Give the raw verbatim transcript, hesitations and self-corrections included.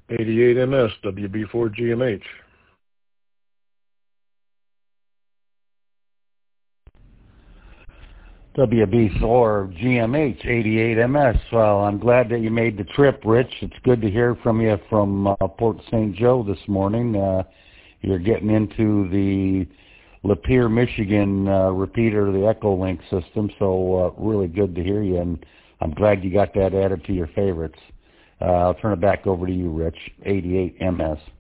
eighty-eight M S, W B four G M H. W B four G M H, eighty-eight M S. Well, I'm glad that you made the trip, Rich. It's good to hear from you from uh, Port Saint Joe this morning. Uh, you're getting into the Lapeer, Michigan uh, repeater of the Echolink system, so uh, really good to hear you, and I'm glad you got that added to your favorites. Uh, I'll turn it back over to you, Rich, eighty-eight M S.